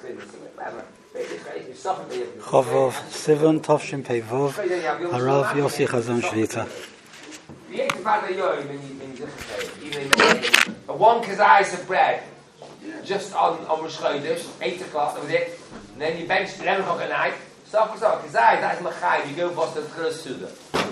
Chavov, Sivan, Tovshin Pevov, Harav Yossi Chazon Shvita. One kazais of bread, just on Rosh Chodesh, 8 o'clock, that was it. And then you bench 11 o'clock at night. So, kazais, that's Machai, you go bust the Churus Suda.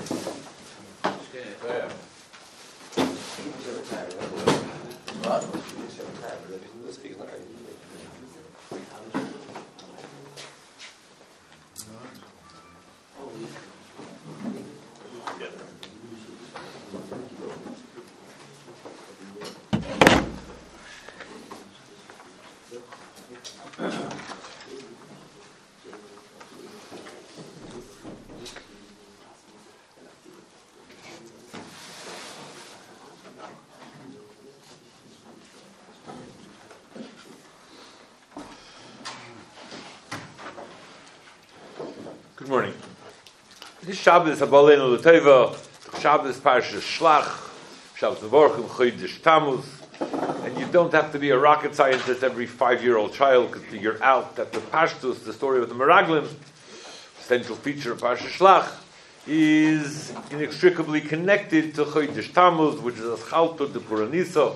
Good morning. This Shabbos Habalenu L'Teva, Shabbos Parshas Shlach, Shabbos Nevorchim Chodesh Tammuz, and you don't have to be a rocket scientist, every 5-year-old child could figure out that the Pashtus, the story of the Meraglim, central feature of Parshas Shlach, is inextricably connected to Chodesh Tammuz, which is a Chalto de Puranisa,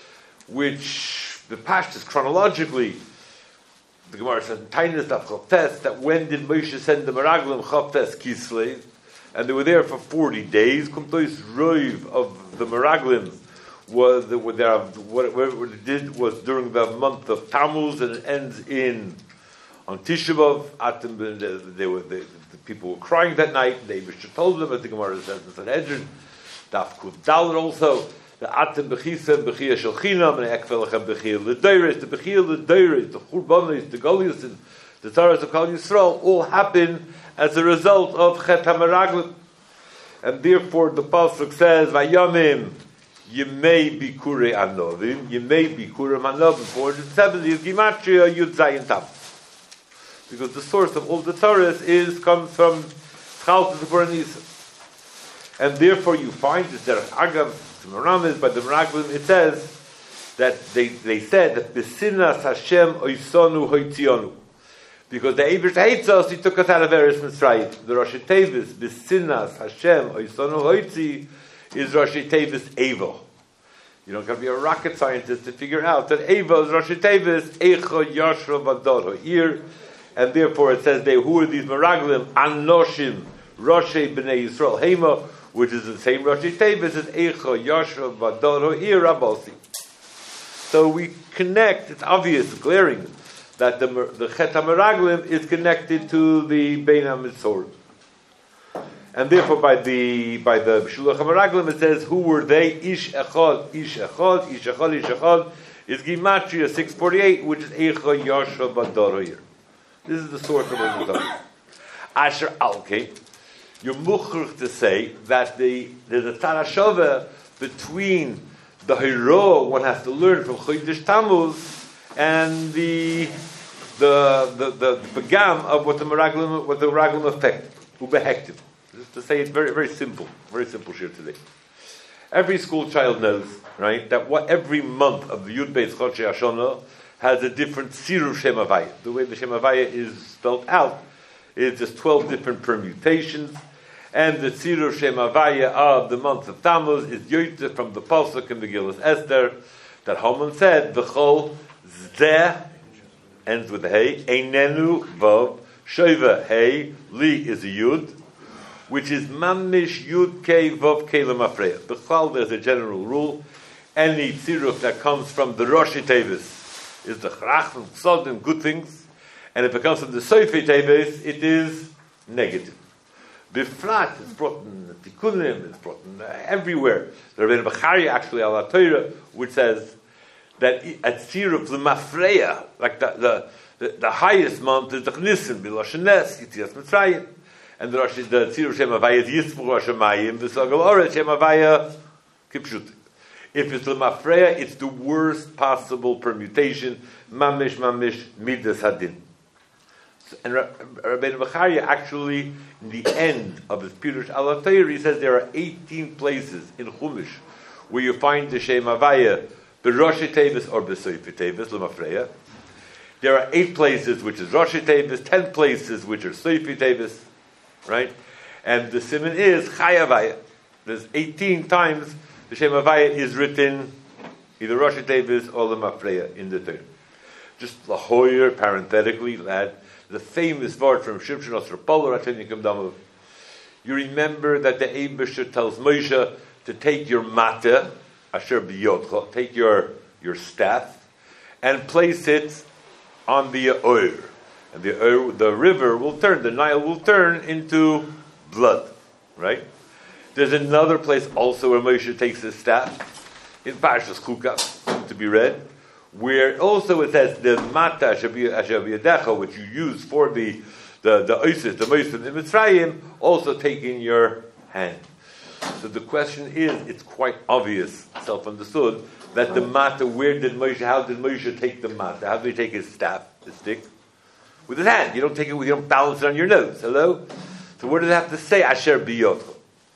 which the Pashtus chronologically, the Gemara says in Tainis Daf Chavtes, that when did Moshe send the Meraglim Chavtes Kislev, and they were there for 40 days. Kumtois Roiv of the Meraglim was whatever it did was during the month of Tammuz, and it ends on Tisha B'Av. The people were crying that night. They told them, as the Gemara says in Sanhedrin, Daf Kuf Dalet also. The Atem Bechisa Bechia Shalchinam and Ekvelachem Bechia L'Deiris, the Bechia L'Deiris, the Churbanis, the Goliath, and the Taras of Kal Yisrael all happen as a result of Chet HaMeraglim. And therefore the Pasuk says, Vayamim Yemei Bikure Anovim, Yemei Bikure Anovim, 470 is Gimatria Yud Zayin Tam. Because the source of all the Taras comes from Chaltas Baranis. And therefore you find this Derech Agav, by the Meraglim, it says that they said that Besinas Hashem Oisonu Hoitzionu, because the Eibush hates us, he took us out of Eretz Mitzrayim. The Rosh Tevis Besinas Hashem Oisonu Hoitzi is Rosh Tevis Evo. You don't have to be a rocket scientist to figure out that Evo is Rosh Tevis Eicho Yashra Vador Ho'ir, and therefore it says who are these Meraglim? Anoshim Roshei B'nei Yisrael Hema, which is the same Rosh Tevis as Eicho Yashra Vador Ho'ir Rabosi. So we connect. It's obvious, glaring, that the Chet HaMeraglim is connected to the Bein HaMitzor. And therefore by the Shulach HaMeraglim it says, who were they? Ish Echad, Ish Echad, Ish Echad, Ish Echad, is Gimatria 648, which is Eicho Yashra Vador Ho'ir. This is the source of all the time. Asher Alke, you're muchach to say that there's a tarashava between the hero one has to learn from Chodesh Tammuz and the begam of what the Meraglim affect, ubehektiv. Just to say it very, very simple shir today. Every school child knows, right, that every month of the Yud Beis Chodshei Hashanah has a different siruv Shem Havaya. The way the Shem Havaya is spelled out is just 12 different permutations. And the Tzirur Shem Havaya of the month of Tammuz is Yoyte from the Pasuk in the Megillas Esther that Haman said, V'chol Zeh, ends with a Hey, Einenu Vav, Shoiva Hey, Li is a Yud, which is Mamish Yud Kei Vav Kei Lemafreya. B'chal, there's a general rule, any Tziruf that comes from the Rosh Tevis is the Chrach and Tzod, good things, and if it comes from the Soifei Tevis, it is negative. Bifrat is brought in Tikkunim, it's brought in everywhere. The Rebbeinu Bechari actually al Torah, which says that at Tziruf L'Mafreya, like the highest month is the Chnisim, B'Loshen Nes, Yitzias Mitzrayim, and the Tziruf Shem Havaya is Yispuch Hashemayim, V'Sogel Oretz Shem Havaya Kipshut. If it's L'Mafreya, it's the worst possible permutation, Mamish Midas Hadin. And Rabbeinu Bechari actually, in the end of his Pirush Al Torah, he says there are 18 places in Chumash where you find the Shem Havaya, B'Rosh Tevis or B'Soif Tevis, L'Mafreya. There are 8 places which is Rosh Tevis, 10 places which are Seifi Tevis, right? And the siman is Chai Havaya. There's 18 times the Shem Havaya is written either Rosh Tevis or Lemafreya in the Torah. Just Lahoyer, parenthetically, lad, the famous word from Shimshon Osrapoler, Atenikum Damav. You remember that the Eibusher tells Moshe to take your mata, Asher B'yodcha, take your staff, and place it on the Oir. And the river will turn, the Nile will turn into blood, right? There's another place also where Moshe takes his staff, in Parshas Chukah, to be read, where also it says the mata Asher B'yadecha, which you use for the Isis, the Moshe in Mitzrayim, also take in your hand. So the question is, it's quite obvious, self-understood, that the mata, how did Moshe take the mata? How did he take his staff, the stick? With his hand. You don't take it, you don't balance it on your nose. Hello? So what does it have to say? Asher B'yodcha.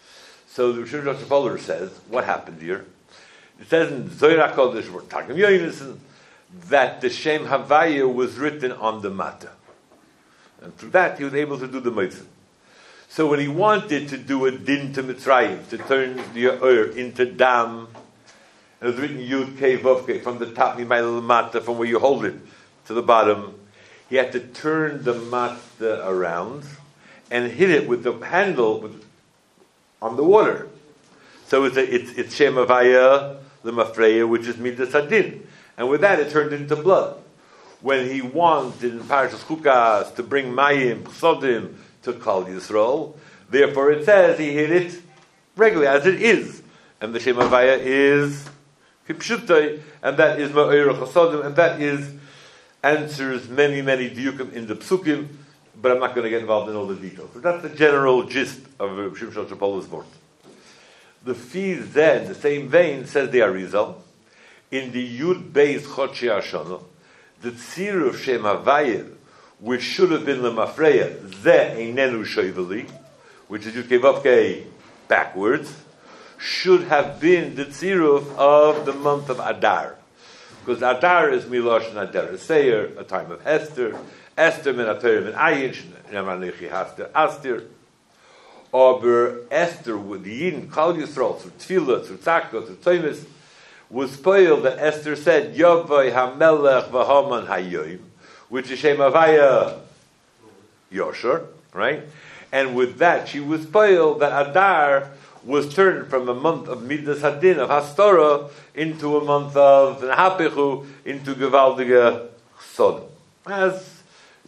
So the Rosh Hashanah says, what happened here? It says in Zohar HaKodesh, we're talking Yonason, that the Shem Havaya was written on the mata. And through that, he was able to do the mitzvah. So when he wanted to do a din to Mitzrayim, to turn the Ur into dam, it was written Yud Kei Vav Kei, from the top, mata, from where you hold it to the bottom. He had to turn the mata around and hit it with the handle on the water. So it's Shem Havaya Lemafreya, which is Midas Hadin. And with that, it turned into blood. When he wanted in Parashas Chukas to bring Mayim, Psodim, to Kal Yisrael, therefore it says he hit it regularly, as it is. And the Shem Havaya is Kipshutai, and that is Ma'ir Chasodim, and that answers many diukim in the Psukim, but I'm not going to get involved in all the details. So that's the general gist of Shimshon Shapola's word. The Fiz then, the same vein, says the Arizal, in the Yud Beis Chodshi Hashanah, the Tzir of Shem Havaya, which should have been Lemafreya, Ze Einenu Shoiveli, which is Yud Kei Vav Kei backwards, should have been the Tziruf of the month of Adar. Because Adar is Milosh and Adar Seir, a time of Esther, Esther min Atorim and Ayin, Nemanichi Haster Astir. Aber Esther, with the Yidin, Kal Yisrael, through Tfilah, through Tzaka, through Tzomis, was spoiled that Esther said, Yovai HaMelech V'Haman HaYoim, which is Shem Havaya Yosher, right? And with that, she was spoiled that Adar was turned from a month of Midas Hadin, of Hastorah, into a month of Nahapechu, into Gevaldige Sodom. As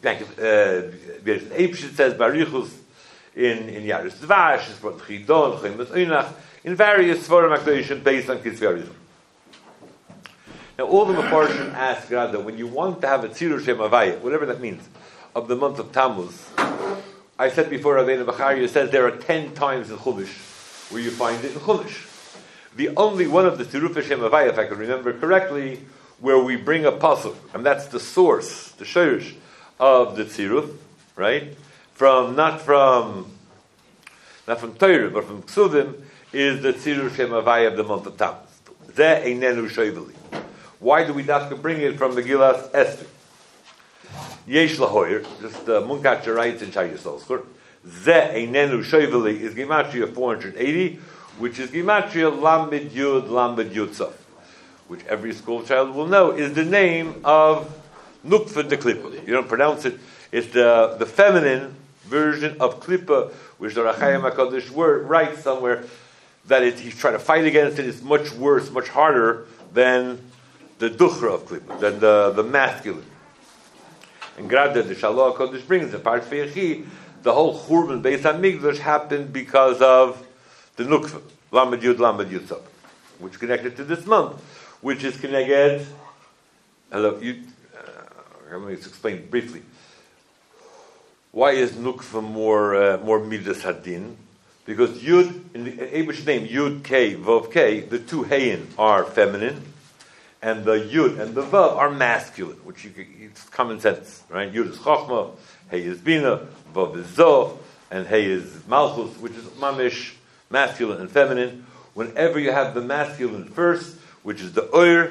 Eibshit says, Barichus in Yaris Dvash, it's brought Chidon, Chemes Oinach, in various Svarim HaKadoshim based on Kisverizim. Now, all the Mefarshim ask rather, when you want to have a Tzirur Shem Havaya, whatever that means, of the month of Tammuz, I said before, Rabbeinu Bachariah says there are 10 times in Chumash where you find it in Chumash. The only one of the Tzirur Shem Havaya, if I can remember correctly, where we bring a pasuk, and that's the source, the shorish of the Tziruf, right? Not from Torah, but from Ksuvim, is the Tzirur Shem Havaya of the month of Tammuz. Ze Einenu Shoiveli. Why do we have to bring it from Megillas Esther? Yesh Lahoyer, just Munkacher writes in Shai Yisrael, Ze Einenu Shoiveli is Gematria 480, which is Gematria Lamed Yud Sof, which every school child will know is the name of Nukva de Klippa. You don't pronounce it. It's the feminine version of Klippa, which the Rachayim HaKadosh writes somewhere that he's trying to fight against it. It's much worse, much harder than the Duchra of Klippa, than the masculine. And Grada, the Shalom HaKadosh brings the part Feyechi, the whole Churban based on Migdash happened because of the Nukva, Lamed Yud Sof, which connected to this month, which is connected. Hello, I'm going to explain briefly. Why is Nukva more Midas Hadin? Because Yud, in the Abish name, Yud Kei, Vav Kei, the two Hayin are feminine, and the Yud and the Vav are masculine, which it's common sense, right? Yud is Chochma, Hey is Bina, Vav is Zoh, and Hey is Malchus, which is Mamish, masculine and feminine. Whenever you have the masculine first, which is the Oir,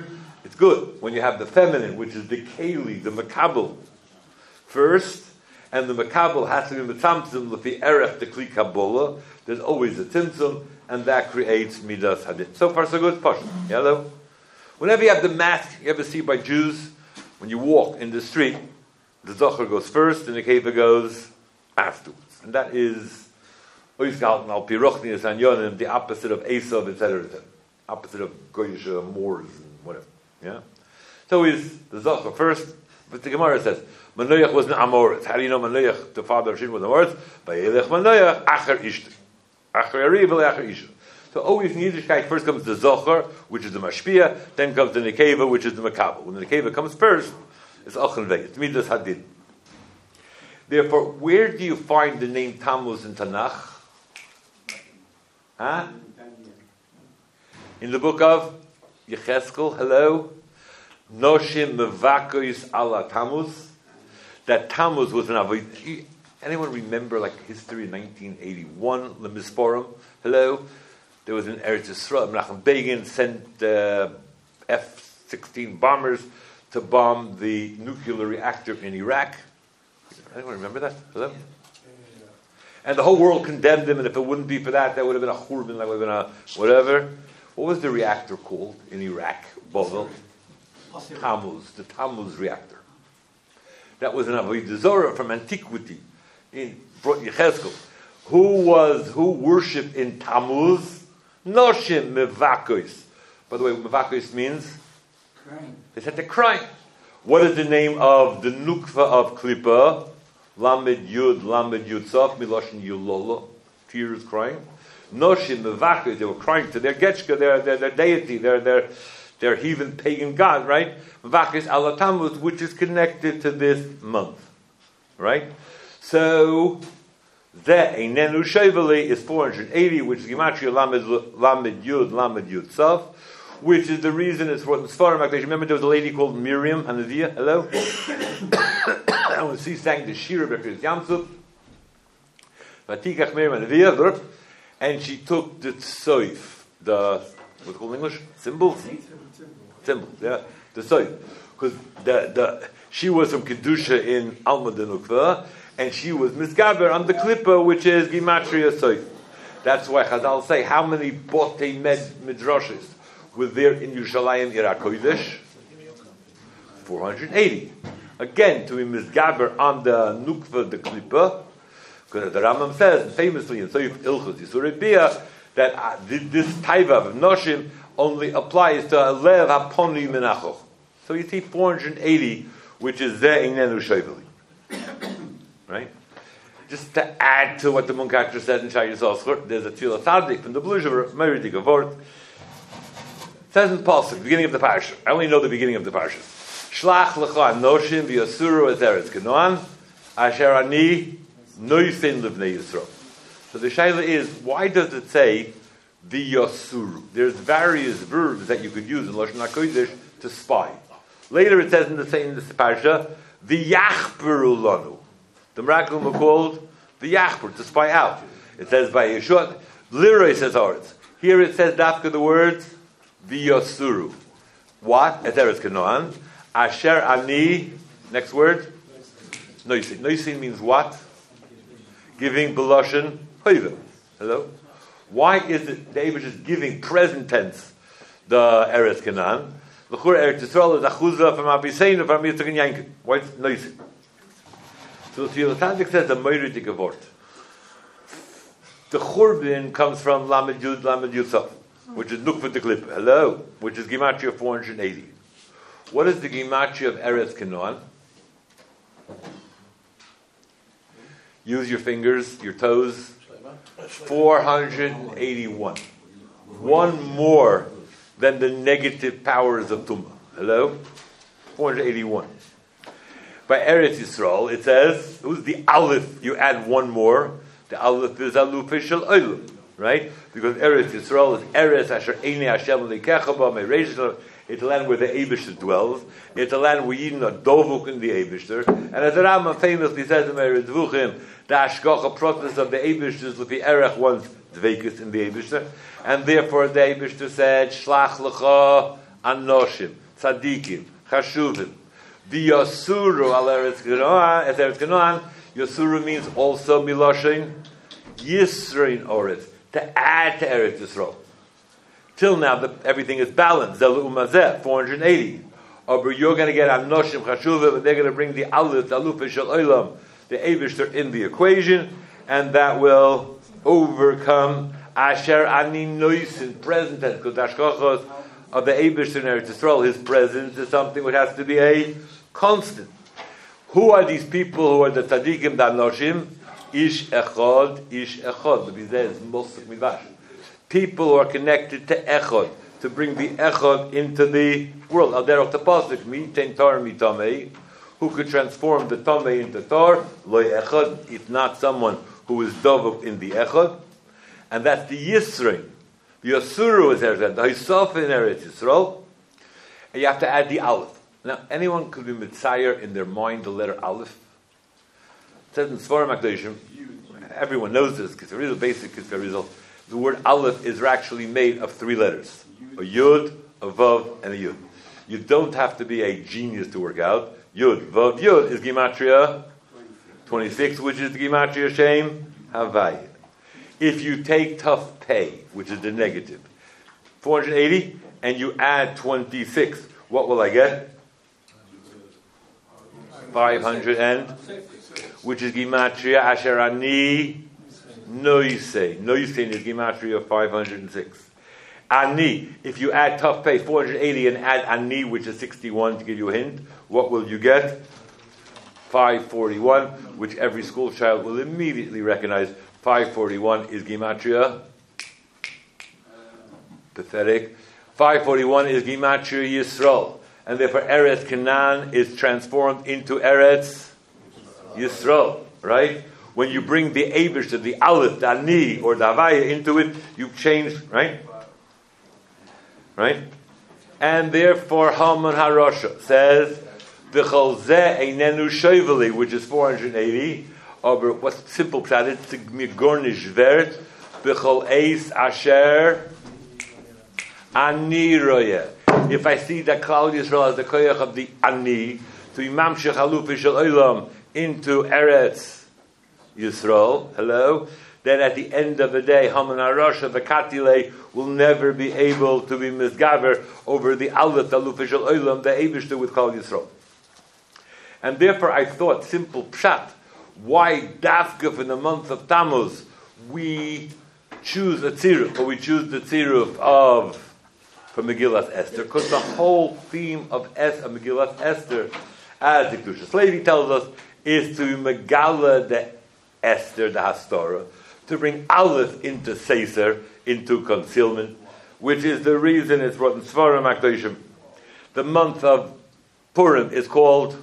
It's good when you have the feminine, which is the keli, the makabel, first, and the makabel has to be mitzamtzim l'fi erech the kli kabbalah. There's always a tzimtzum, and that creates midas hadin. So far, so good. Pashut. Hello. Whenever you have the mask, you ever see by Jews, when you walk in the street, the zocher goes first, and the keva goes afterwards, and that is oisgalten al pirochnius anyonim, the opposite of Esav, etc., opposite of goyish Moors and whatever. Yeah. So is the zocher first, but the Gemara says Manoach was an Amoritz. How do you know Manoach, the father of Shin, was an Amoritz? By Elech Manoach acher ishti, acher ariv acher isha. So always in Yiddishkeit, first comes the Zocher, which is the Mashpia, then comes the Nekeva, which is the Makabel. When the Nekeva comes first, it's Ochen Vei, it's Midas Hadin. Therefore, where do you find the name Tammuz in Tanakh? Huh? In the book of Yecheskel, hello? Noshim Mevakois ala Tammuz. That Tammuz was an Avodah. Anyone remember like history in 1981, the Misporum? Hello? There was an Eretz Yisrael. Menachem Begin sent F-16 bombers to bomb the nuclear reactor in Iraq. Anyone remember that? Hello? And the whole world condemned him, and if it wouldn't be for that, that would have been a churban, that would have been a whatever. What was the reactor called in Iraq? Bovel? Tammuz, the Tammuz reactor. That was an Avodah Zorah from antiquity in Yecheskel. Who worshipped in Tammuz? Noshim Mevakois. By the way, Mevakois means? Crying. They said they're crying. What is the name of the Nukva of Klippa? Lamed Yud Tzav, Miloshin Yulolo. Tears crying. Noshim Mevakois, they were crying to their Getchka, their deity, their heathen pagan god, right? Mevakois ala Tammuz, which is connected to this month. Right? So the Einenu Sheveli is 480, which is Gematria Lamed Yud Tzav, which is the reason it's for the Sfarim. Remember there was a lady called Miriam Hanaviyah, hello? And when she sang the Shira B'Kris Yamsuf, Vatikach Miriam Hanaviyah, and she took the Tzoif, what's it called in English? Symbols, yeah, the Tzoif. Because she was from Kedusha in Alma de Nukva, and she was misgaber on the Klippa, which is Gematria Soif. That's why Chazal say, how many Botei Midrashes were there in Yerushalayim Iraq Kodesh? 480. Again, to be misgaber on the Nukva, the Klippa, because the Rambam says, famously in Soif Ilchus Yisur Bia, that this taiva of Noshim only applies to Lev HaPoni Menachoch. So you see 480, which is Ze Einenu Sheveli. Right? Just to add to what the Munkachar said in Shai Yisrael, there's a Tefillah Tzadik from the Blucher, Meridi Gavort. It says in the Pasuk, beginning of the parasha. I only know the beginning of the parasha. Shlach lecha noshim v'yasuru es eretz Canaan, asher ani noisen livnei Yisrael. So the shaila is, why does it say v'yasuru? There's various verbs that you could use in Lashon HaKodesh to spy. Later it says in the same parasha, v'yachperu lanu. The Merakim are called the Yachper, to spy out. It says by Yeshua, Liroi says ours. Here it says dafka the words V'yosuru. What? Eteres Canaan. Asher ani. Next word. Noisin. Noisin means what? Giving Beloshin Hoiva. Hello. Why is it the Abish is giving present tense the Eretz Canaan? L'chur Eretz Yisrael is achuzah from Abiseinu from Yitzchak and Yankin. Why is Noisin? So the Tzadik says the Meiri Gavort. The Churbin comes from Lamed Yud, which is Nukva de Klippa. Hello, which is Gematria 480. What is the Gematria of Eretz Canaan? Use your fingers, your toes. 481. One more than the negative powers of Tumah. Hello? 481. By Eretz Yisrael, it says, it was the Aleph, you add one more, the Aleph is Aluf Shel Olam, right? Because Eretz Yisrael is Eretz Asher Einei Hashem Leikecha Ba Me'reish. It's a land where the Eibishter dwells. It's a land where Yidden are dovuk in the Eibishter. And as the Rambam famously says in Meir Dvuchim, the Ashgacha process of the Eibishter is Lefi Erech one's dveikus in the Eibishter. And therefore the Eibishter said, Shlach Lecha Anoshim. tzadikim, chashuvim. V'yasuru al Eretz Canaan. Yasuru means also miloshin Yisrein Oretz, to add to Eretz Yisrael. Till now, everything is balanced. Zelu Umazeh, 480. But you're going to get Anoshim Chashuvah, but they're going to bring the Aleph, the Alufa Shel Olam, the Eibishter in the equation, and that will overcome Asher Ani Noisin, present tense, because Ashkochos of the Eibishter in Eretz Yisrael, his presence is something which has to be a constant. Who are these people who are the Tzadikim, the Anoshim? Ish Echod. But he says, Mosek Midrash. People who are connected to Echod, to bring the Echod into the world. Al derech the pasuk, mi ten tar mi tamei, who could transform the tamei into tar? Lo Echod, if not someone who is dove in the Echod. And that's the Yisrein. The Yasuru is Eretz, the Hisof in Eretz Yisrael. And you have to add the Aleph. Now, anyone could be Mitzayer in their mind the letter Aleph. It says in Sforim HaKadoshim, everyone knows this, Kisarizel, basic Kisarizel. The word Aleph is actually made of 3 letters. A Yud, a Vav, and a Yud. You don't have to be a genius to work out. Yud, Vav, Yud is Gematria 26, which is the Gematria Shem Havai. If you take Tuf Pei, which is the negative, 480, and you add 26, what will I get? 500 and, which is Gematria Asher Ani Noisei. Noisei is Gematria 506. Ani, if you add Tuf Pei 480 and add Ani, which is 61, to give you a hint, what will you get? 541, which every school child will immediately recognize. 541 is Gematria. Pathetic. 541 is Gematria Yisrael. And therefore Eretz Canaan is transformed into Eretz Yisrael. Right? When you bring the Eibush to the Aleph, the Ani, or the Havaya into it, you've changed, right? Right? And therefore Haman HaRasha says, V'chol zeh einenu shoiveli, which is 480, or what's simple pshat, it's the Migornish Vert, V'chol eis asher ani royeh. If I see that Klal Yisrael has the koyach of the Ani, to be mamshech halufi shel olam into Eretz Yisrael, hello, then at the end of the day, Haman HaRasha, the Katile, will never be able to be misgaver over the Aleph, the Alufa Shel Olam, the Eibishter with Klal Yisrael. And therefore I thought, simple pshat, why dafka in the month of Tammuz we choose a tziruf, or we choose the tziruf from Megillat Esther, because the whole theme of Megillat Esther, as the Kedushas Levi tells us, is to megala the Esther, the Hastara, to bring Aleph into Sefer, into concealment, which is the reason it's brought in Sforim HaKadoshim. The month of Purim is called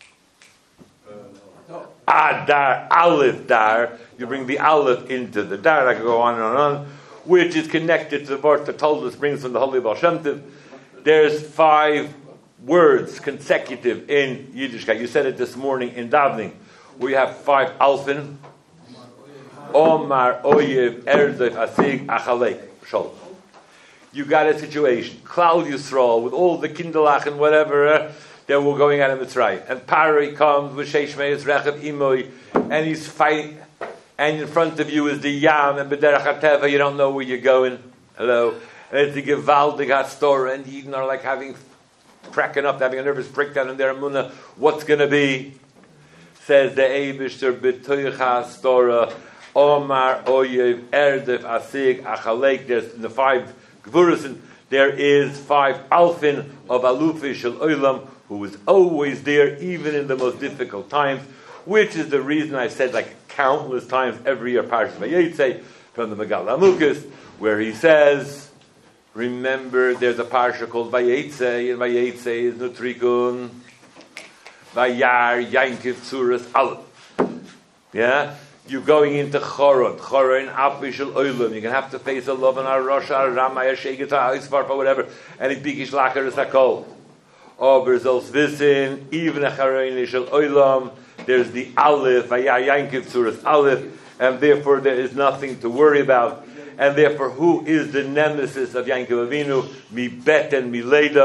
Adar, Aleph Dar. You bring the Aleph into the Dar. I could go on and on, which is connected to the verse that told us brings from the Holy Baal Shem Tov. There's 5 words consecutive in Yiddishkeit. You said it this morning in davening. We have 5 alfin. Omar Oyev Erdef Asig Achalek Shalom. You got a situation, Klal Yisrael, with all the Kindelach and whatever, they were going out of Mitzrayim. And Pari comes with Sheish Meis Rechav Imoy, and he's fighting, and in front of you is the Yam, and B'derech HaTeva, you don't know where you're going. Hello. And it's the Gevaldig HaStorah, and Yidden are like cracking up, having a nervous breakdown in their Emunah. What's going to be? Says the Eibishter, B'toich HaStorah, Omar Oyev Erdef Asig Achalek. There's in the 5 Gvuras, there is 5 Alfin of Alufi Shel Olam, who is always there, even in the most difficult times, which is the reason I said like countless times every year, Parashat Vayetze, from the Megal Amukas, where he says, remember, there's a parsha called Vayetze, and Vayetze is Nutrikun, Vayar Yankiv Tzuras Aleph. Yeah? You're going into Choron Apishal Olam. You're going to have to face a love and a Rosh Ramaya Sheikh or whatever, and it Bikish Lacher is Hakol. Oberzels Visin, even a Choron Shel Olam. There's the Aleph, Vayar Yankiv Tzuras Aleph, and therefore there is nothing to worry about. And therefore, who is the nemesis of Yankov Avinu? Mi Bet and Mi Leda.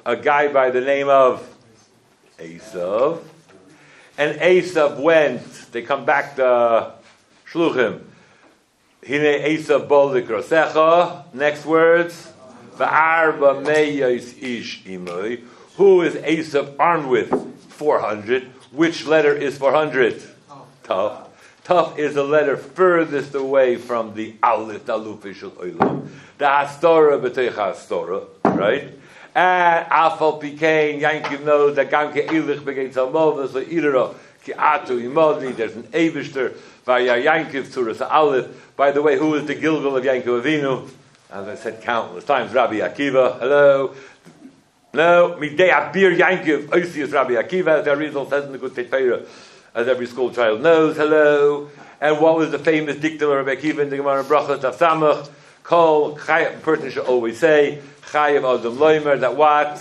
a guy by the name of Esav. And Esav went, they come back to Shluchim. Hine Esav bolik rosecha. Next words. Va'arba meyos ish imoi. Who is Esav armed with? 400. Which letter is 400? Tav. Tav is the letter furthest away from the Aleph, the Alufishal Olam. The Hastorah b'teich Hastorah, right? And Afal Pikein, Yankiv knows that Gamke Ilich begein Salmova, so Irera, Ki Atu Imodni, there's an Eivishter, Vaya Yankiv Tzuras Aleph. By the way, who is the Gilgal of Yankiv Avinu? As I said countless times, Rabbi Akiva, hello. No, Midei Abir Yankiv, Oisius Rabbi Akiva, as Arizal says in the Good Tepeira, as every school child knows, hello. And what was the famous dictum of Rabbi Akiva in the Gemara Brachos of Samach? Kol, a person should always say, Chayav Adam Loimer, that what?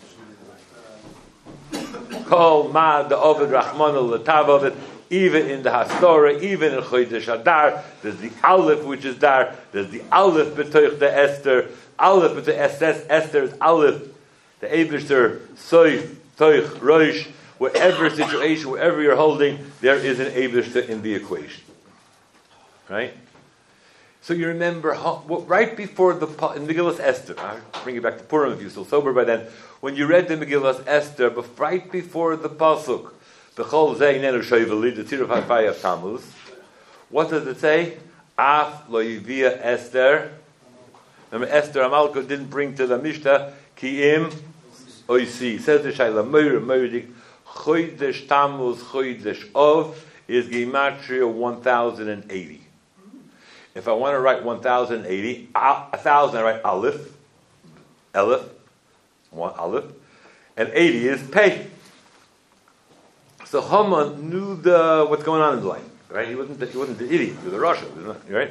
Kol Ma the Ovid Rachmana L'Tav of it, even in the Hastorah, even in Chodesh Adar, there's the Aleph which is there, there's the Aleph b'toich the Esther, Aleph b'toich Esther is Aleph, the Eibishter, Soif, Toich, Roish, whatever situation, wherever you're holding, there is an Eibishter in the equation. Right? So you remember, right before in Megillas Esther, I'll bring you back to Purim if you're still sober by then, when you read the Megillas Esther, but right before the Pasuk, B'chol Zei Nenu Shoiveli, the Tzir of Hafaya of Tammuz, what does it say? Af lo yivia Esther. Remember, Esther Amalko didn't bring to the Mishnah, Ki im oisi. Says the Shaila, Meir, Meirdik, Chodesh Tammuz, Chodesh Ov, is Gematria 1080. If I want to write 1080, 1000 I write Aleph, one Aleph, and 80 is Pei. So Haman knew what's going on in his life, right? He wasn't the idiot, he was a Russian, right?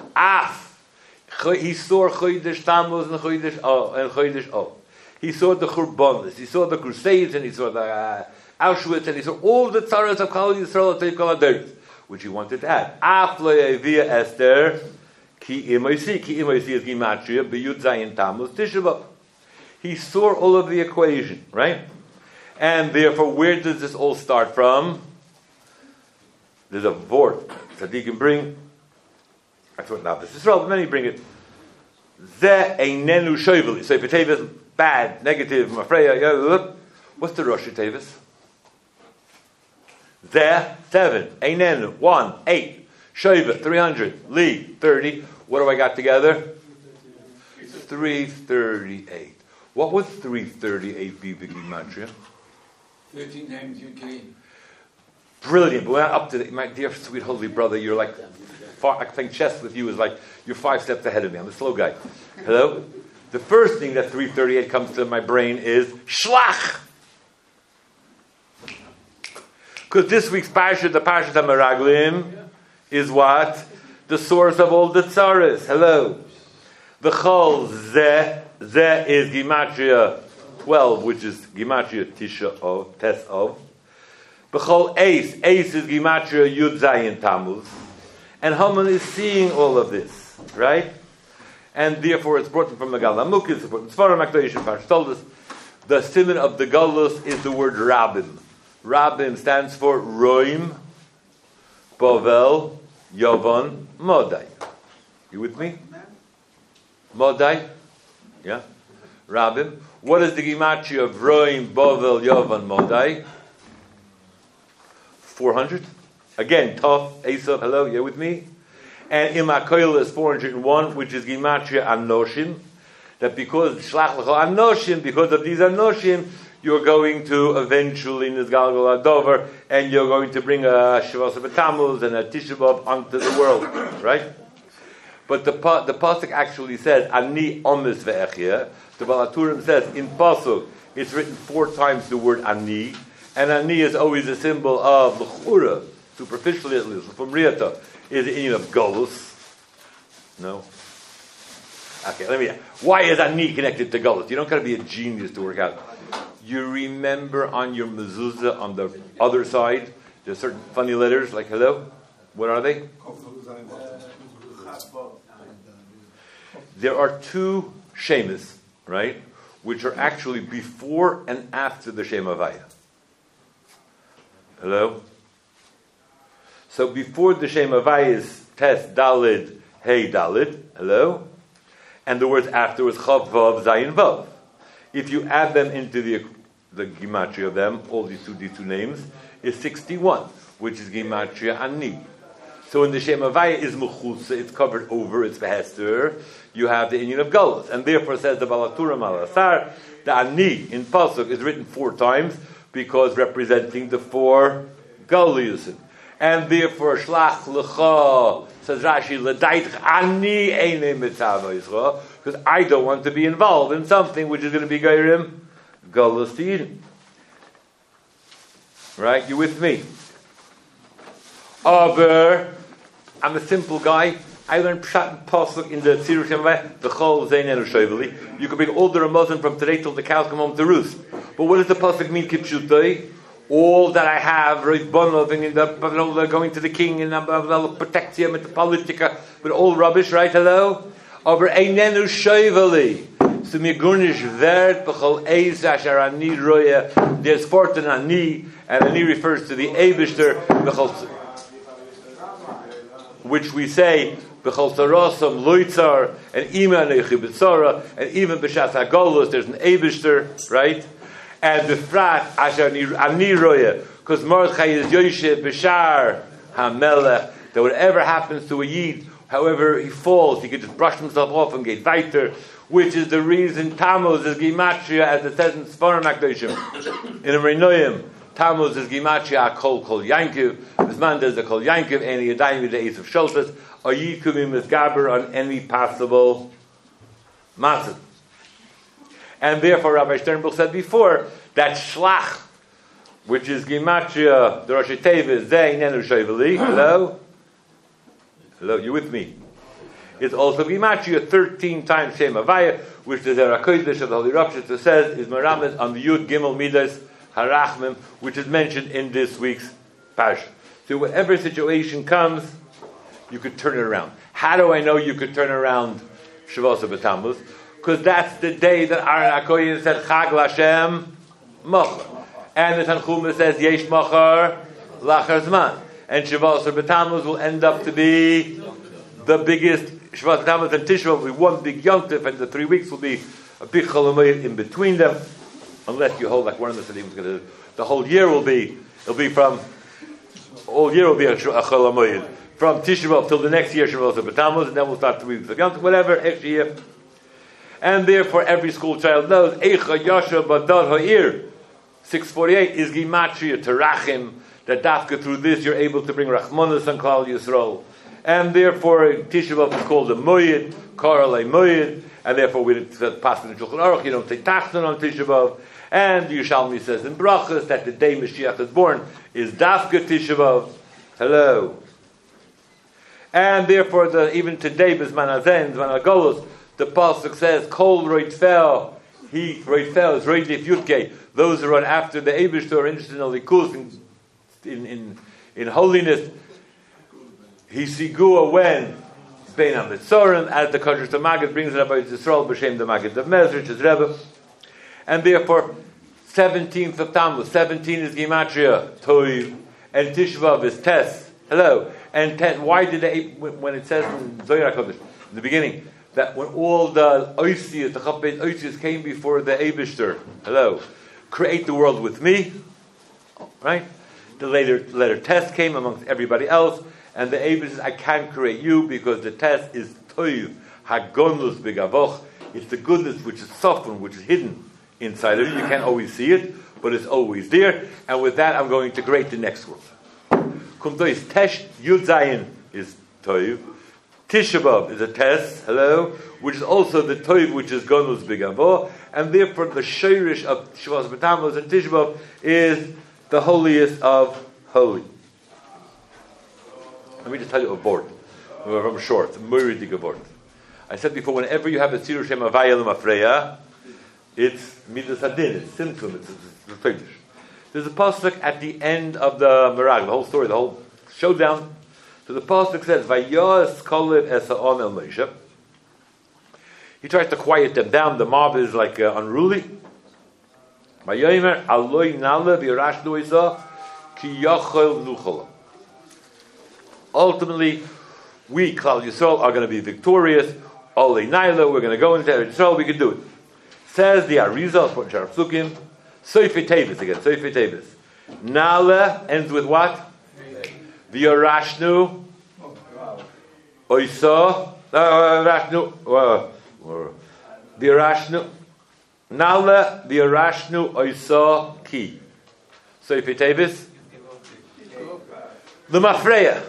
He saw Chodesh Tammuz and Chodesh Ov. He saw the Churbanos, he saw the Crusades, and he saw the Auschwitz, and he saw all the tzaras of Kol Yisrael, which he wanted to add. Afle via Esther, ki imoisi is Gematria, b'yud zayin Tammuz, Tisha B'Av. He saw all of the equation, right? And therefore, where does this all start from? There's a vort. Tzaddikim bring. That's what now this is relevant. Many bring it. Ze einenu shoiveli. So if your tevis bad, negative, mafreya, what's the Rosh tevis? Ze 7, einenu 1, 8, shoiva 300, li 30. What do I got together? 338. What would 338 be, Gematria? 13 times UK. Brilliant, but we're not up to my dear sweet holy brother. You're like, I think chess with you is like you're 5 steps ahead of me. I'm a slow guy. Hello. The first thing that 338 comes to my brain is shlach, because this week's parsha, the Parshat HaMeraglim, is what? The source of all the tzaras. Hello. The chol zeh is Gematria 12, which is Gematria Tisha Ov, Tes Ov. B'chol Eis is Gematria Yud Zayin Tammuz. And Haman is seeing all of this, right? And therefore it's brought from the Galamuk, it's brought from Sfarim HaKadosh, Parsh told us, the siman of the Galus is the word Rabim. Rabim stands for Roim, Bovel, Yovan, Modai. You with me? Modai? Yeah? Rabim. What is the Gematria of Roim, Bovel, Yovan, Modai? 400. Again, Tov, Esav, hello, you with me? And Imakoil is 401, which is Gematria Anoshim. That because Shlach L'chol Anoshim, because of these Anoshim, you're going to eventually Nizgalgal Adover, and you're going to bring a Shavos B'Tammuz and a Tisha B'Av onto the world, right? But the pasuk actually says Ani Omis Ve'echia. The Baal HaTurim says in pasuk it's written 4 times the word Ani, and Ani is always a symbol of L'chura, superficially at least, from Riyata, is the Indian of Golus. No. Okay, why is Ani connected to Golus? You don't got to be a genius to work out. You remember on your mezuzah on the other side, there's certain funny letters like hello. What are they? There are 2 shemas, right? which are actually before and after the Shem Havaya. Hello? So before the Shem Havaya is Tes Dalid, Hey Dalid. Hello? And the words afterwards, Chav Vav Zayin Vav. If you add them into the gematria of them, all these two names, is 61, which is gematria Ani. So in the Shem Havaya is Mechutza, it's covered over, it's Behester, you have the Inyan of Galus. And therefore says the Balatura Malasar, the Ani in Pasuk is written 4 times because representing the 4 Galusin. And therefore Shlach Lecha, says Rashi, L'daitch Ani Eine Mitzava Yisra, because I don't want to be involved in something which is going to be Geirim Galus Tidin. Right? You with me? Aber I'm a simple guy. I learned Pshat and Pasuk in the Tzirut Shemaveh, the Chol Zein Enu Shoiveli. You could bring all the Ramazan from today till the cows come home to roost. But what does the Pasuk mean, Kipshutai? All that I have, going to the king, and protect him at the politica, but all rubbish, right? Hello? Aber Einenu Shoiveli. So Migurnish Vert, Bechol Eis, Asher Ani Roya, there's Fortin Ani, and Ani refers to the Eibishter, which we say B'chol Sarosam Loitzar and Ima Neichi B'tzara, and even B'shat HaGolus there's an Eibishter, right? And B'frat Asher Ani Roya, because Mordechai is Yoshe B'shar HaMelech, that whatever happens to a Yid, however he falls, he can just brush himself off and get weiter, which is the reason Tammuz is Gematria, as it says in Sfarim HaKadoshim, in Reinoim. Tammuz is Gematria Kol Yankiv. This man does the Kol Yankiv, and he Yadayim the Ace of Sholtas, or Yikumim is Gaber on any possible matzah. And therefore, Rabbi Sternbuch said before that Shlach, which is Gematria, the Rosh Teva, Zeh Nenu Shoiveli. Hello? Hello, you with me? It's also Gematria 13 times Shem Havaya, which the Zerah Kodesh of the Holy Rav Shitza says is Meramed on the Yud Gimel Midas Harachmim, which is mentioned in this week's Parsha. So whatever situation comes, you could turn it around. How do I know you could turn around Shavuos B'Tammuz? Because that's the day that Aaron HaKohen said Chag Lashem Machar, and the Tanchuma says Yesh Machar Lachar Zman, and Shavuos B'Tammuz will end up to be the biggest. Shavuos B'Tammuz and Tisha will be one big yontif, and the 3 weeks will be a big cholamayit in between them. Unless you hold like one of the Sadiq was going to do. The whole year will be, all year will be a Chol from Tisha B'Av till the next year, Shavuos B'Tammuz, and then we'll start 3 weeks of Yom Tov, whatever, extra year. And therefore, every school child knows, Eicha Yasha Badad Ha'ir, 648, is Gematria Terachim, that dafka through this you're able to bring Rachmanas on Klal Yisrael. And therefore, Tisha B'Av is called a Moyed, Karalei Moyed, and therefore we pass in the Shulchan Aruch, you don't say Tachton on Tisha B'Av. And the Yerushalmi says in Brachas that the day Mashiach is born is Dafka Tisha B'Av. Hello. And therefore, even today, B'Zman Hazen, B'Zman HaGolus, the Pasuk says, Kol Roitfel, Roitfel is Roitef Yutke, those who run after the Eibush who are interested in Likus, in holiness, Hisigua when Bein HaMetzorim, as the Kodesh Magid brings it up by Yisrael, B'Shem the Magid of Mezrich, his Rebbe. And therefore, 17th of Tammuz, 17 is Gematria, Toiv, and Tisha B'Av is Tes. Hello. And 10, why did they, when it says in Zohar HaKodesh, in the beginning, that when all the Oisias, the Chapet Oisias came before the Eibishter, hello, create the world with me, right? The letter Tes came amongst everybody else, and the Eibishter says, I can't create you because the Tes is Toiv, Hagonus B'Gavoch, it's the goodness which is softened, which is hidden inside of you. You can't always see it, but it's always there. And with that, I'm going to create the next world. Kumtois Tesh Yud Zayin is Toiv. Tisha B'Av is a Tes, hello, which is also the Toiv, which is Gonus B'Gavo, and therefore the Sheirish of Shavuos B'Tammuz and Tisha B'Av is the holiest of holy. Let me just tell you a board. I'm short, Muridig board. I said before, whenever you have a Tzirut Shem Havaya L'Mafreya, it's Midas Hadin, it's Simchum, it's Kodesh. There's a pasuk at the end of the Merag, the whole story, the whole showdown. So the pasuk says, "Vayos kolev es ha'on el Moshe." He tries to quiet them down. The mob is like unruly. Ultimately, we, Klal Yisrael, are going to be victorious. Olei Naila, we're going to go into Eretz Yisrael, we can do it. Says the Arizal, Sharav Psukim, Soifei Tevis again, Soifei Tevis. Nala ends with what? V'yorashnu, Oisa, V'yorashnu, Nala v'yorashnu Oisa Ki. Soifei Tevis. The Mafreya.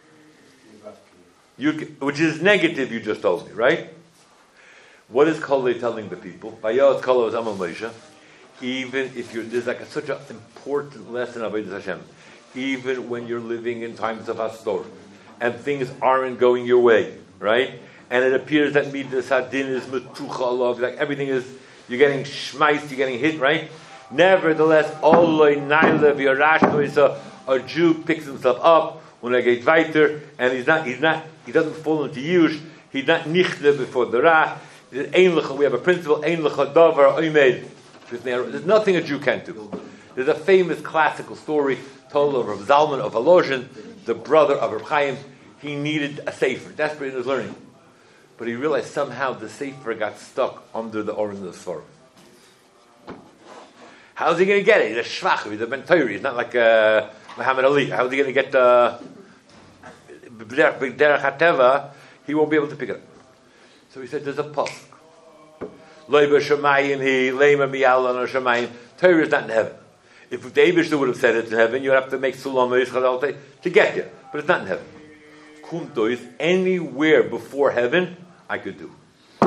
Which is negative, you just told me, right? What is Kolei telling the people? Vayot Kolei Amal Moshe. Even if there's like such an important lesson of Avodas Hashem. Even when you're living in times of Hastor and things aren't going your way, right? And it appears that Midas Hadin is Metucha Alav, like everything is, you're getting shmiced, you're getting hit, right? Nevertheless, Oloi Naila V'yorashnu is a Jew picks himself up when I get weiter, and he doesn't fall into Yush, he's not nichte before the Ra. We have a principle, Ein Lecha Davar Oimed. There's nothing a Jew can't do. There's a famous classical story told of Rav Zalman of Volozhin, the brother of Rav Chaim. He needed a sefer, desperate in his learning. But he realized somehow the sefer got stuck under the Oren of the Sforim. How's he going to get it? He's a shvach, he's a Ben Torah, he's not like Muhammad Ali. How's he going to get the Derech HaTeva? He won't be able to pick it up. So he said, there's a pasuk. Leiba Shemayim he, Leima Miyal on Shemayim. Torah is not in heaven. If the Eibishter would have said it in heaven, you'd have to make Sulam to get there. But it's not in heaven. Kumto is anywhere before heaven, I could do.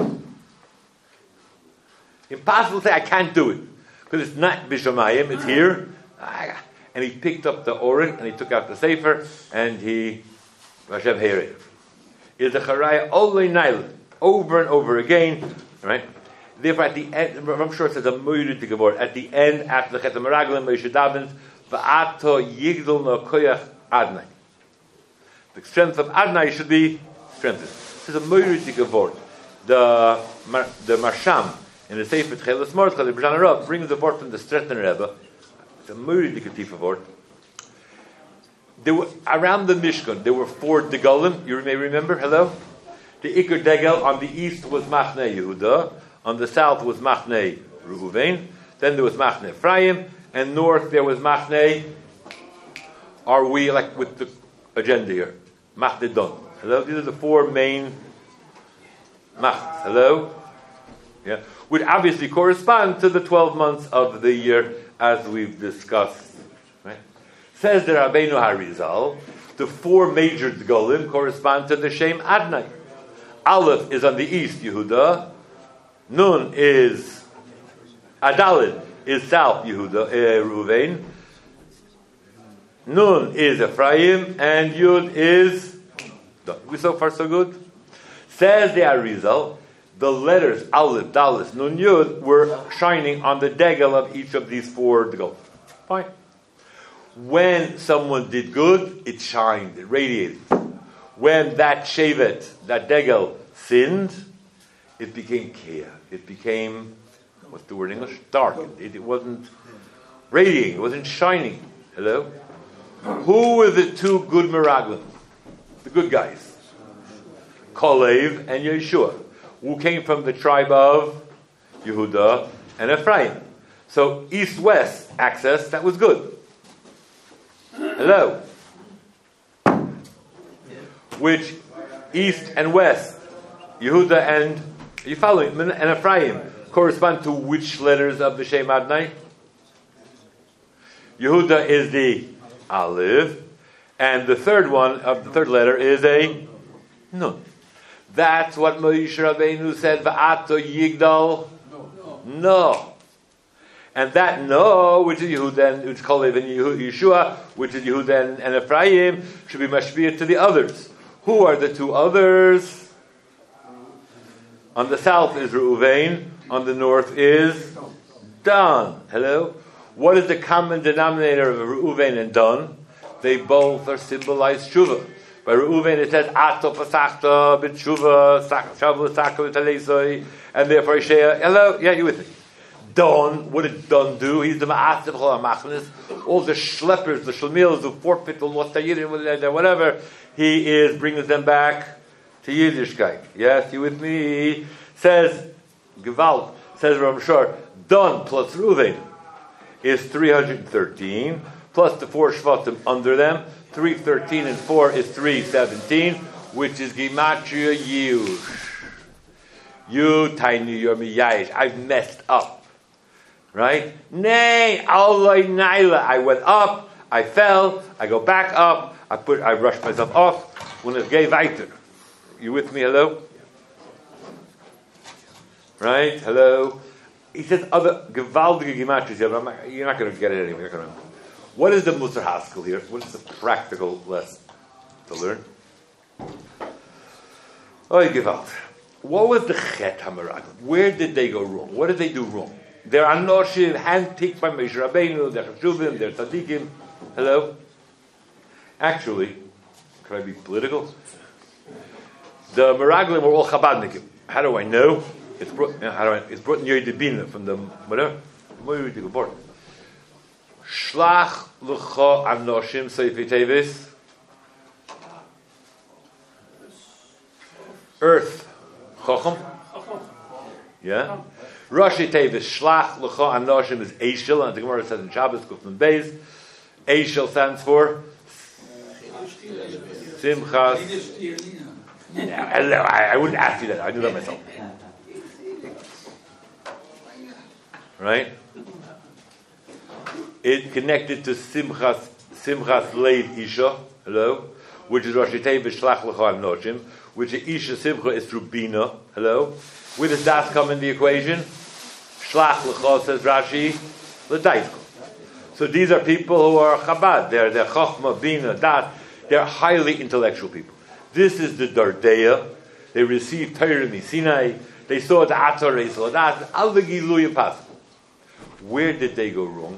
Impossible to say I can't do it. Because it's not Bishamayim, it's here. And he picked up the Oren, and he took out the Sefer, and he, Hashem Heirei. Is the Charaya Olei Naila, over and over again, right? Therefore, at the end, I'm sure it says a Moirid Gevor, at the end, after the Chetam Meraglim, Moshe Davens, Va'ato Yigdol no Koyach Adnai. The strength of Adnai should be strengthened. This is a Moirid Gevor. The Marsham, in the Sefer Tchelas Mordechai, the B'Shan Arav, brings the word from the Stretner Rebbe. It's a Moirid Getifa word. There were, around the Mishkan, there were 4 Degalim. You may remember, hello? The Iker Degel on the east was Machne Yehuda. On the south was Machne Reuven. Then there was Machne Ephraim. And north there was Machne, are we like with the agenda here? Machne Don. Hello? These are the 4 main Machnes. Hello? Yeah. Which obviously correspond to the 12 months of the year as we've discussed. Right? Says the Rabbeinu Harizal, the 4 major Golim correspond to the Shem Adnai. Aleph is on the east, Yehuda. Nun is Adalid is south, Yehuda, Reuven. Nun is Ephraim, and Yud is. We so far so good. Says the Arizal, the letters Aleph, Dalet, Nun, Yud were shining on the degel of each of these 4 degel. Fine. When someone did good, it shined, it radiated. When that shevet, that degel, sinned, it became kea. It became, what's the word in English? Dark. It wasn't radiating. It wasn't shining. Hello? Who were the 2 good Meraglim? The good guys. Kalev and Yeshua, who came from the tribe of Yehuda and Ephraim. So east-west access, that was good. Hello? Which east and west, Yehuda and, are you following? And Ephraim correspond to which letters of the Shem Adnai? Yehuda is the Aleph, and the third one of the third letter is a Nun. That's what Moshe Rabbeinu said, Va'ato Yigdal. No. And that no, which is Yehuda and which is Kalev and Yeshua, which is Yehuda and Ephraim, should be mashpiyah to the others. Who are the 2 others? On the south is Reuven. On the north is Dan. Hello? What is the common denominator of Reuven and Dan? They both are symbolized Shuvah. By Reuven it says Ato Pasachta B'Tshuva Shavu Saka V'Talesoi, and therefore Yeshaya. Hello, yeah, you with me? Don, what did Don do? He's the Ma'aseh B'Chol HaMachnes. All the schleppers, the shlemiels who forfeit the lost Yidden, whatever, he is bringing them back to Yiddishkeit. Yes, you with me? Says Gewalt, says Ram Shor, Don plus Reuven is 313, plus the 4 Shvatim under them. 313 and 4 is 317, which is Gematria Yush. You tiny Yomiyayish. I've messed up. Right? Nay, Allah Naila. I went up, I fell, I go back up, I rushed myself off. When it gave weiter. You with me? Hello? Right? Hello? He says other gewaltige Gematrias. You're not going to get it anyway. What is the Musar Haskell here? What is the practical lesson to learn? Oh, Gewalt. What was the Chet HaMeraglim? Where did they go wrong? What did they do wrong? They're Anoshim, handpicked by Moshe Rabbeinu, they're Chashuvim, they're Tzadikim. Hello? Actually, can I be political? The Meraglim were all Chabadnikim. How do I know? It's brought in Yodibina from the whatever. Shlach l'cha anoshim seifei tevis. Earth, Chacham. Yeah. Rashi tevis shlach l'cha anoshim is Eishel, and the Gemara says in Shabbos Kufman Beis. Eishel stands for Simchas. I wouldn't ask you that. I do that myself. Right? It connected to Simchas Leid Isha. Hello, which is Rashi Tevis Shlach L'cha Anoshim, which is Isha Simcha is through Bina. Hello, where does Das come in the equation? Shlach L'cha, says Rashi, L'Daitko. So these are people who are Chabad. They're Chochma, Bina, Das. They're highly intellectual people. This is the Dardeya. They received Torah in Sinai. They saw the Ator, they saw that. Al the Giluya possible. Where did they go wrong?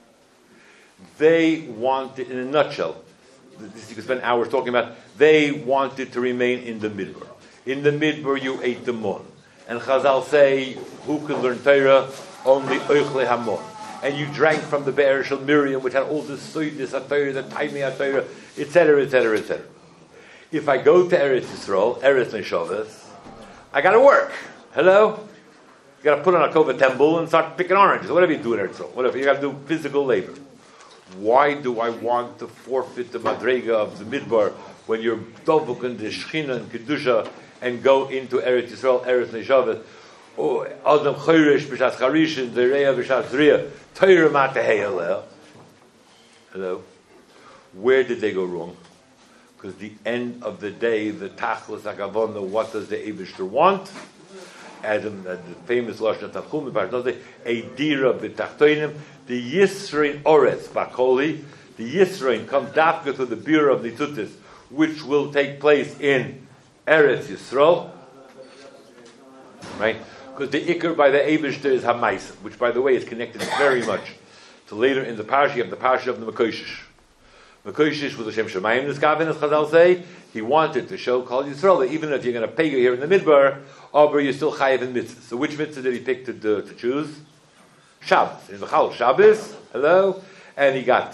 They wanted, in a nutshell, this you could spend hours talking about, they wanted to remain in the Midbar. In the Midbar you ate the Mon. And Chazal say, who could learn Torah? Only Oichle Hamon. And you drank from the Be'er Shel Miriam, which had all the Suydis HaTorah, the Taimei HaTorah, etc., etc., etc. If I go to Eretz Yisrael, Eretz Neshavos, I got to work. Hello? You got to put on a kova temple and start picking oranges. Whatever you do in Eretz Yisrael. Whatever. You got to do physical labor. Why do I want to forfeit the Madrega of the Midbar when you're Dovuk and the Shechina and Kedusha and go into Eretz Yisrael, Eretz Neshavos? Oh, Adam Chayrish, B'Shas Charishin, Zereya, B'Shas Zriya, Torah Matehei Aleh. Hello? Where did they go wrong? Because the end of the day, the Tachlis HaKavona, what does the Eibishter want? Adam, the famous Lashon Tavchum, a Dira B'Tachtoinim, the Yisrein Oretz Bakoli, the Yisrein comes dafka to the Bira of Nitutis, which will take place in Eretz Yisrael. Right? Because the Iker by the Eibishter is Hamaisa, which by the way is connected very much to later in the Parsha, you have the Parsha of the Mekoshish. Mekoshish was Hashem Shemayim Niskaven, as Chazal say. He wanted to show Kol Yisrael that even if you're going to pay here in the Midbar, aber you're still chayiv in mitzvahs. So which mitzvah did he pick to choose? Shabbos. In the Chal Shabbos, hello, and he got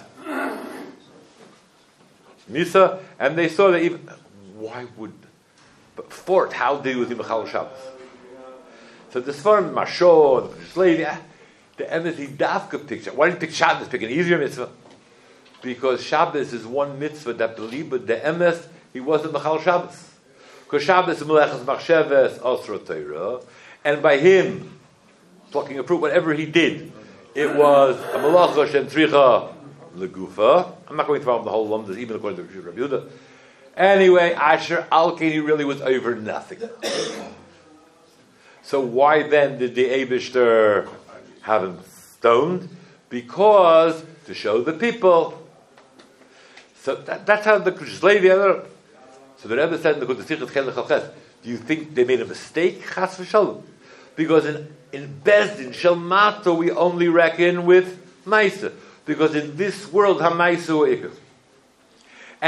Misa, and they saw that even why would but Fort how do you with the Chal Shabbos? So the Sfarim Mashor, the Shlevi, the Emes Dafka picture. Why didn't you pick Shabbos? Pick an easier mitzvah. Because Shabbos is one mitzvah that believed the Emes, he wasn't Mechal Shabbos. Because Shabbos is Melechas Machsheves Osra Torah, and by him plucking a fruit, whatever he did, it was a Malacha Shem Tricha Legufa. I'm not going to follow the whole lumdas, even according to Rabbi Yehuda. Anyway, Asher Alkeni really was over nothing. So why then did the Eibishter have him stoned? Because to show the people. So that's how the Shlevi. So the Rebbe said in the Kudasichas Chelech Chalches, do you think they made a mistake? Chas v'shalom. Because in Bezdin, Shalmato, we only reckon with Maisa. Because in this world, HaMaisa Ikar. And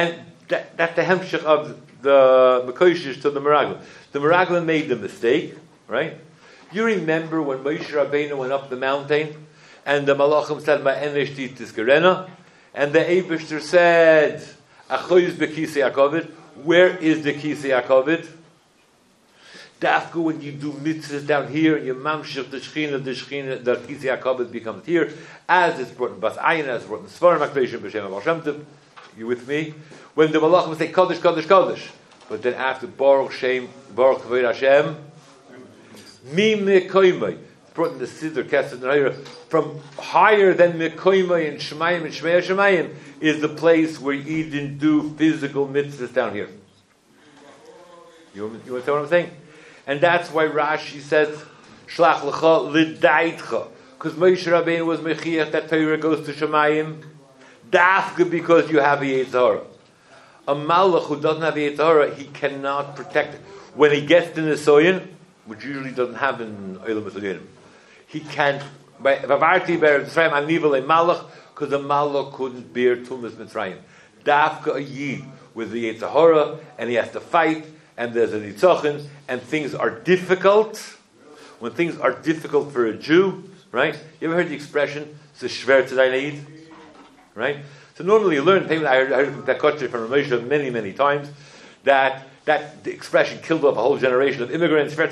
that's the hemshech of the Mekoshish to the Meraglim. The Meraglim made the mistake, right? You remember when Moshe Rabbeinu went up the mountain, and the Malachim said, "Ma'enesh titis gerena," and the Eibishter said, "Achoyz bekisei hakovid." Where is the kisei hakovid? Dafku, when you do mitzvahs down here, and you mamshich the kisei hakovid becomes here, as it's brought in Bas Ayin, as it's brought in Sfarim HaKadoshim b'Shem Baal Shem Tov. You with me? When the Malachim say Kodesh, Kodesh, Kodesh, but then after Baruch Shem, Baruch Kavod Hashem, Mi Mekoymai, it's brought in the Siddur Kesed Nahira, from higher than Mekoymai and Shemayim and Shmei Shemayim is the place where you didn't do physical mitzvahs down here. You understand what I'm saying? And that's why Rashi says, Shlach L'cha L'daitcha, because Moshe Rabbeinu was Mechiach that Torah goes to Shemayim, Dafka because you have a Yetzer Hara. A Malach who doesn't have a Yetzer Hara, he cannot protect it. When he gets to Nisoyin, which usually doesn't happen in Olam Mitzvah, he can't. Vavarti ber Mitzrayim anivel a Malach, because the Malach couldn't bear Tumas Mitzrayim. Dafka a Yid with the Yetzer Hara, and he has to fight, and there's a Nitzachin, and things are difficult. When things are difficult for a Jew, right? You ever heard the expression, "It's a shver tzedai Yid"? Right? So normally you learn, I heard from Tekotche from Ramesha many, many times, that the expression killed off a whole generation of immigrants, But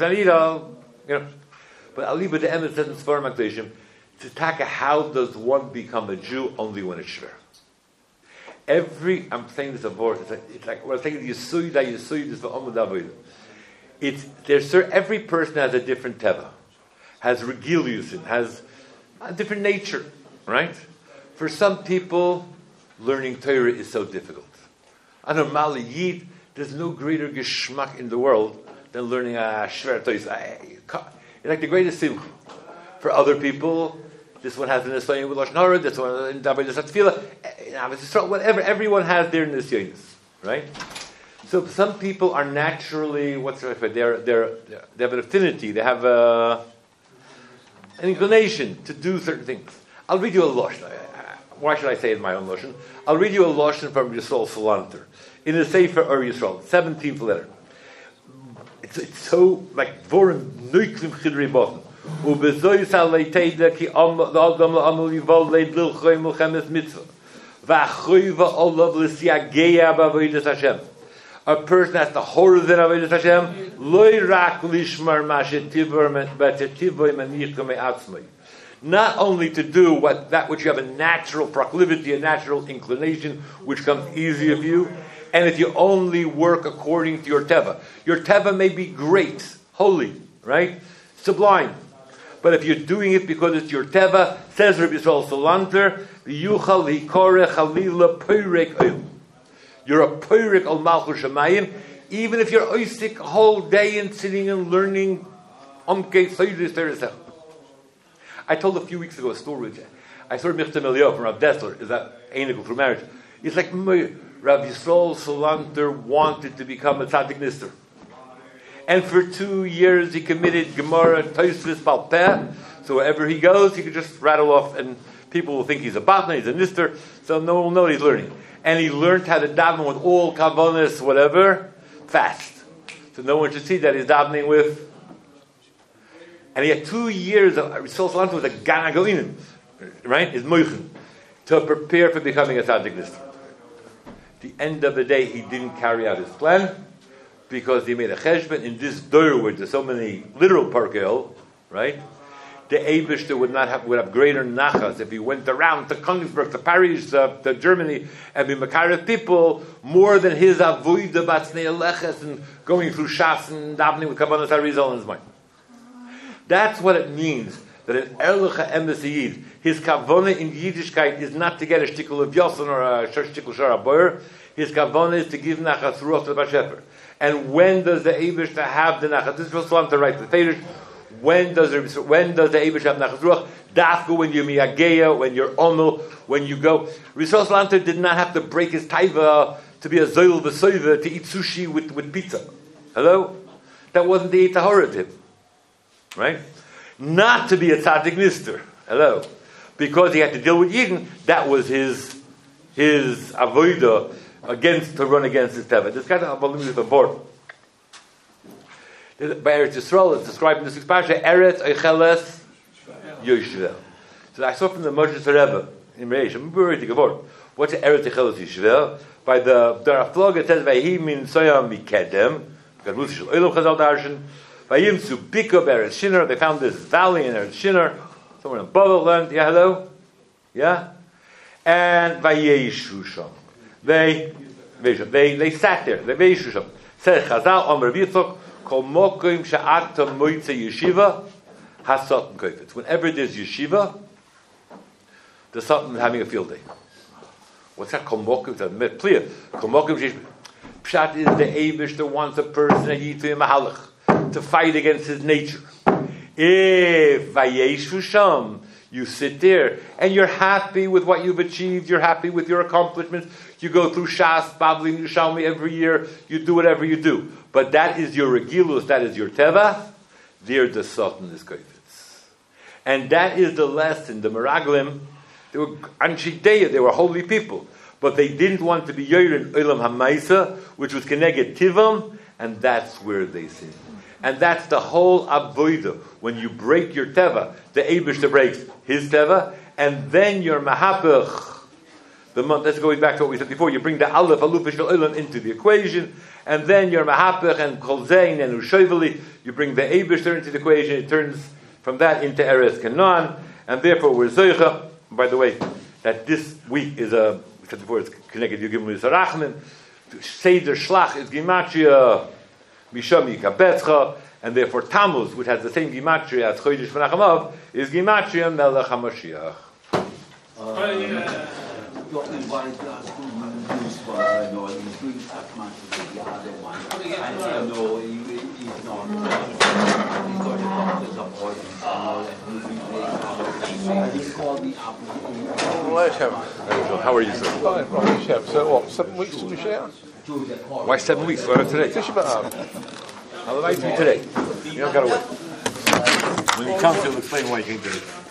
Aliba the Emet says in Sfarim HaKadoshim, Tzitaka, how does one become a Jew? Only when it's shver. I'm saying this abort, it's like when I'm saying Yesud is for Omud Avodah. Every person has a different teva, has regiliusin, has a different nature, right? For some people, learning Torah is so difficult. A normal Yid, there's no greater geschmack in the world than learning a Shver Torah. It's like the greatest simcha. For other people, this one has an Nisyonis with Lashon Hara, this one in David Tefillah, whatever. Everyone has their Nisyonis, right? So some people are naturally, they have an affinity, they have an inclination to do certain things. I'll read you a Lashon. Why should I say it in my own Lashon? I'll read you a Lashon from Yisrael Salanter. In the Sefer Ur Yisrael, 17th letter. It's so like Vorim Nuiklim Chidrei Boten. Ubezoyis Aleiteida ki Adam La'amul Yivol Leid Lilchoy Mulchemes Mitzvah. Va'choyva Olav L'Siageya B'Avodas Hashem. A person has to horror than Avodas Hashem. Loi Rak Lishmar Mashetivor B'Tetivoy Manichka Me'atzmai. Not only to do that which you have a natural proclivity, a natural inclination, which comes easy of you, and if you only work according to your teva. Your teva may be great, holy, right? Sublime. But if you're doing it because it's your teva, says Rabbi Yisrael Salanter, V'yuchal hikore chalila poyrek oil. You're a poyrek al malchus shamayim, even if you're oisik a whole day and sitting and learning omkei soydis teresech. I told a few weeks ago a story. I saw Michtam Eliyahu from Rav Dessler. Is that anical through marriage? It's like Rav Yisrael Salanter wanted to become a tzaddik nister, and for 2 years he committed Gemara Tosfos Bal Peh. So wherever he goes, he could just rattle off, and people will think he's a batna, he's a nister. So no one will know he's learning. And he learned how to daven with all kavanas, whatever, fast. So no one should see that he's davening with. And he had 2 years of Yisrael Salanter was a Gana Goinim, right? His moichin, to prepare for becoming a tzaddik nister. At the end of the day, he didn't carry out his plan because he made a cheshbon in this door where there's so many literal parkel, right? The Eibishter would have greater nachas if he went around to Königsberg, to Paris, to Germany, and be makarev people more than his avoida batznei aleches and going through shas and davening with kavanas harizal in his mind. That's what it means that an erlecha emes yid, his kavana in Yiddishkeit is not to get a shtickle of yosin or a shtickle shara boyer. His kavana is to give nachas ruach to the Bashefer. And when does the Eibush have the nachas? This was to write the Fedish. When does the Eibush have nachas ruach? Dafka when you're miyageya, when you're onul, when you go. Rishon Salanter did not have to break his taiva to be a zoil v'soiva to eat sushi with pizza. Hello, that wasn't the Tahora to him. Right? Not to be a tzaddik nister. Hello. Because he had to deal with Yidden, that was his avodah to run against his teva. This kind of volume with the board. By Eretz Yisrael, it's described in the sixth parsha, Eretz Eicheles Yishvel. So I saw from the Moshe Rebbe in Reish, I'm very to Gevor. What's Eretz Eicheles Yishvel? By the Daraflog, it says, Vayhi min soyam mikedem, because Ruth Shel Olam Chazal Darshan, Vayim su Biko Eretz Shinar, they found this valley in Eretz Shinar, somewhere in Babel land, yeah, hello? Yeah? And Vayeshu Sham. They sat there, they Vayeshu Sham. Said Chazal, Omer Vitzok, Kol mokim she'ata moitze yeshiva hasatan koifetz. Whenever there's yeshiva, the satan is having a field day. What's that? Kol mokim? It's clear. Kol mokim she'esh. Pshat is the Eibush that wants a person to fight against his nature. If vayeshu sham, you sit there and you're happy with what you've achieved. You're happy with your accomplishments. You go through Shas, Bavli, Yerushalmi every year. You do whatever you do. But that is your regilus, that is your teva. There the Satan is koifetz. And that is the lesson. The Meraglim, they were Anshe Deya, they were holy people. But they didn't want to be Yoyer in Olam HaMaisa, which was Keneged Tivam, and that's where they sinned. And that's the whole avodah. When you break your teva, the Eibush breaks his teva, and then your mahapach. Let's go back to what we said before. You bring the Aleph, Alufish Olam into the equation, and then your Mahapach and Kolzein and Ushoiveli, you bring the Eibishter into the equation. It turns from that into Eretz Canaan, and therefore we're Zeicha. By the way, that this week is we said before, it's connected to Yom Yisarachman. Seder Shlach is Gematria Misham Yikabetzcha, and therefore Tammuz, which has the same Gematria as Chodesh Menachemav, is Gematria Melech HaMashiach. Got invited last news for I know he's doing that much with the other one. And I know he's not. He's got a doctor's appointment and all that. He called me up. How are you, sir? Fine, right, Shem. So what, 7 weeks to Mashiach? Why 7 weeks? Why not today? Tisha B'Av. I'll invite you today. You don't gotta wait. When he comes, he'll explain why he came today.